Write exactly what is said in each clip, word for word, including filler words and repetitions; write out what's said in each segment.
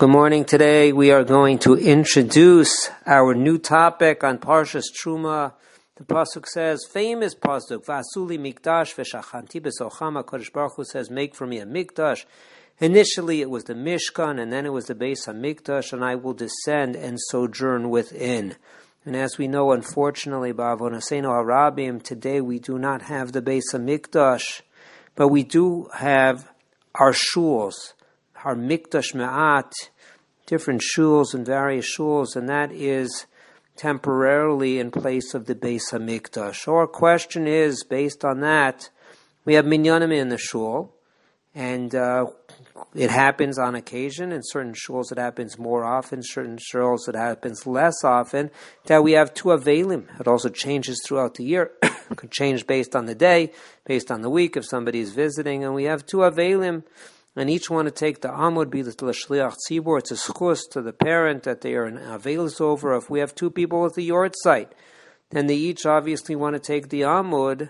Good morning. Today we are going to introduce our new topic on Parshas Truma. The pasuk says, famous pasuk, V'asuli mikdash v'shachanti b'socham. HaKadosh Baruch Hu says, make for me a mikdash. Initially it was the Mishkan, and then it was the Beis HaMikdash, and I will descend and sojourn within. And as we know, unfortunately, Ba'avonaseinu Harabim, today we do not have the Beis HaMikdash, but we do have our shuls, our Mikdash Me'at, different shuls and various shuls, and that is temporarily in place of the Beis HaMikdash. Our question is, based on that, we have minyanim in the shul, and uh, it happens on occasion. In certain shuls it happens more often, certain shuls it happens less often, that we have two avelim. It also changes throughout the year. It could change based on the day, based on the week, if somebody is visiting, and we have two avelim, and each one to take the amud, be the l'shliach tzibur. It's a schus to the parent that they are an avelis over. If we have two people at the yard site, then they each obviously want to take the amud.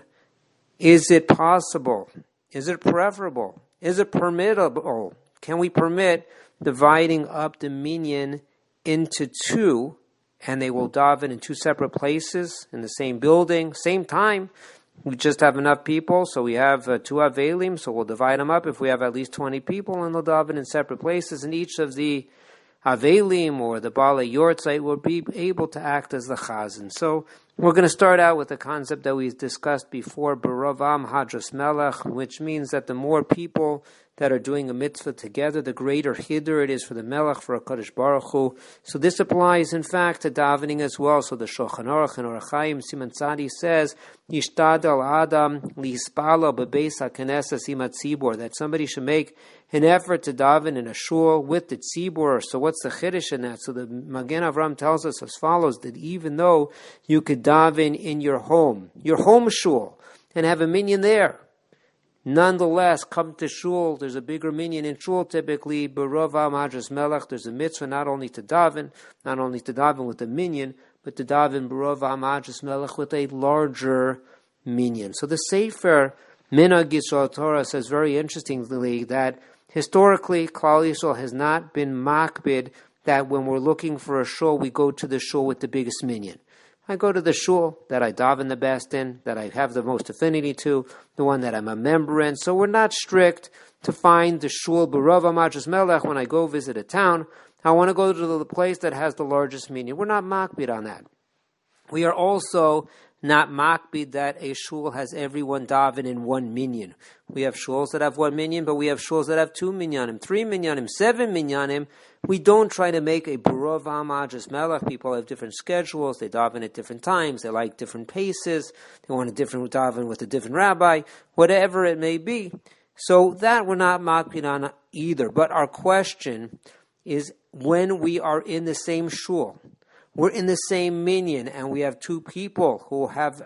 Is it possible? Is it preferable? Is it permittable? Can we permit dividing up the minyan into two, and they will daven in two separate places, in the same building, same time? We just have enough people, so we have uh, two avelim, so we'll divide them up if we have at least twenty people, and they'll daven in separate places, and each of the avelim or the Baalei Yortzeit will be able to act as the chazan. So we're going to start out with the concept that we discussed before, B'Rav Am Hadras Melech, which means that the more people that are doing a mitzvah together, the greater hidur it is for the Melech, for HaKadosh Baruch Hu. So this applies, in fact, to davening as well. So the Shulchan Aruch and Orach Chaim Siman Tzadi says, Yishtadal Adam lihispalo bebeis haKnesses im hatzibur, that somebody should make an effort to daven in a shul with the tzibur. So what's the chiddush in that? So the Magen Avram tells us as follows, that even though you could daven in your home, your home shul, and have a minyan there, nonetheless, come to shul. There's a bigger minyan in shul typically. B'Rav Am Hadras Melech. There's a mitzvah not only to daven, not only to daven with the minyan, but to daven B'Rav Am Hadras Melech with a larger minyan. So the Sefer Minhag Yisrael Torah says very interestingly that historically Klal Yisrael has not been makbid that when we're looking for a shul, we go to the shul with the biggest minyan. I go to the shul that I daven the best in, that I have the most affinity to, the one that I'm a member in. So we're not strict to find the shul B'Rav Am Hadras Melech when I go visit a town. I want to go to the place that has the largest minyan. We're not makbid on that. We are also not makbid that a shul has everyone daven in one minyan. We have shuls that have one minyan, but we have shuls that have two minyanim, three minyanim, seven minyanim. We don't try to make a B'Rav Am Hadras Melech. People have different schedules. They daven at different times. They like different paces. They want a different daven with a different rabbi, whatever it may be. So that we're not makbid on either. But our question is, when we are in the same shul, we're in the same minyan, and we have two people who have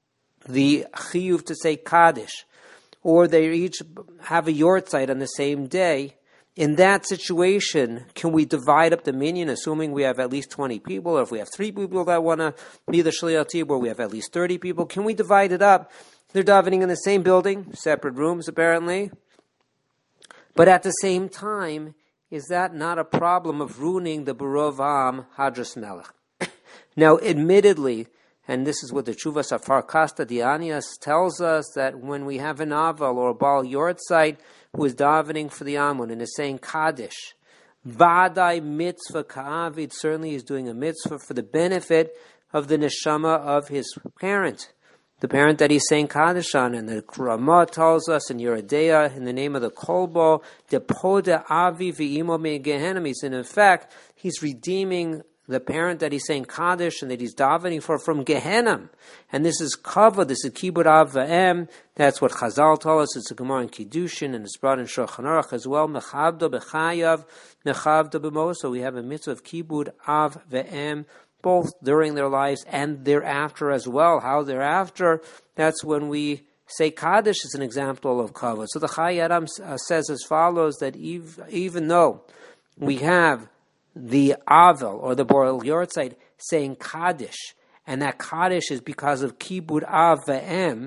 the chiyuv to say Kaddish, or they each have a yortzeit on the same day. In that situation, can we divide up the minyan, assuming we have at least twenty people, or if we have three people that want to be the shliach tzibur, we have at least thirty people, can we divide it up? They're davening in the same building, separate rooms apparently, but at the same time, is that not a problem of ruining the B'Rav Am Hadras Melech? Now, admittedly, and this is what the Tshuva Safar Kasta Dianias tells us, that when we have an aval or a Baal Yortzeit who is davening for the Amun and is saying Kaddish, Vadai mitzvah ka'avid, certainly he's doing a mitzvah for the benefit of the neshama of his parent, the parent that he's saying Kaddish on. And the Ramah tells us in Yeridea, in the name of the Kolbo, Depoda Avi V'imo Me Gehenim, and in fact, he's redeeming the parent that he's saying Kaddish and that he's davening for from Gehenna. And this is Kavod, this is Kibud Av V'em. That's what Chazal told us. It's a Gemara in Kiddushin, and it's brought in Shulchan Aruch as well. Mechavdo B'chayav, Mechavdo B'mo. So we have a mitzvah of Kibud Av V'em, both during their lives and thereafter as well. How thereafter? That's when we say Kaddish is an example of Kavod. So the Chai Adam uh, says as follows, that ev- even though we have the Avel or the Baal Yortzeit saying Kaddish, and that Kaddish is because of Kibud Av V'em,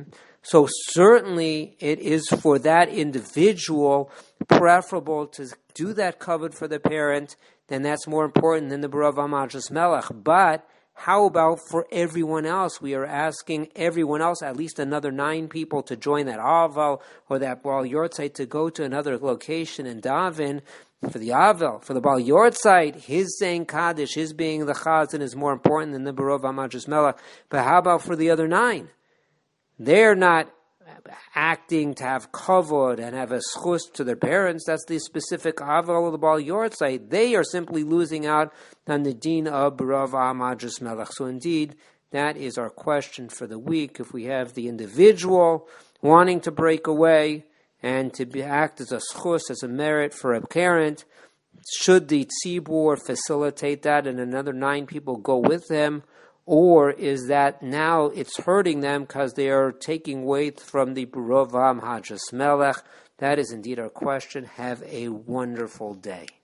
So certainly it is for that individual preferable to do that covered for the parent, then that's more important than the Barav Amajus Melech. But how about for everyone else? We are asking everyone else, at least another nine people, to join that Aval or that Baal Yortzeit to go to another location and daven for the Avel. For the Baal Yortzeit, his saying Kaddish, his being the Chazan is more important than the Barav Amajus Melech. But how about for the other nine? They're not acting to have kavod and have a schus to their parents. That's the specific aval of the Baal Yortzeit. They are simply losing out on the din of Barav Amajus Melech. So indeed, that is our question for the week. If we have the individual wanting to break away and to be, act as a schus, as a merit for a parent, should the tzibur facilitate that and another nine people go with them? Or is that now it's hurting them because they are taking weight from the Barav Amajus Melech? That is indeed our question. Have a wonderful day.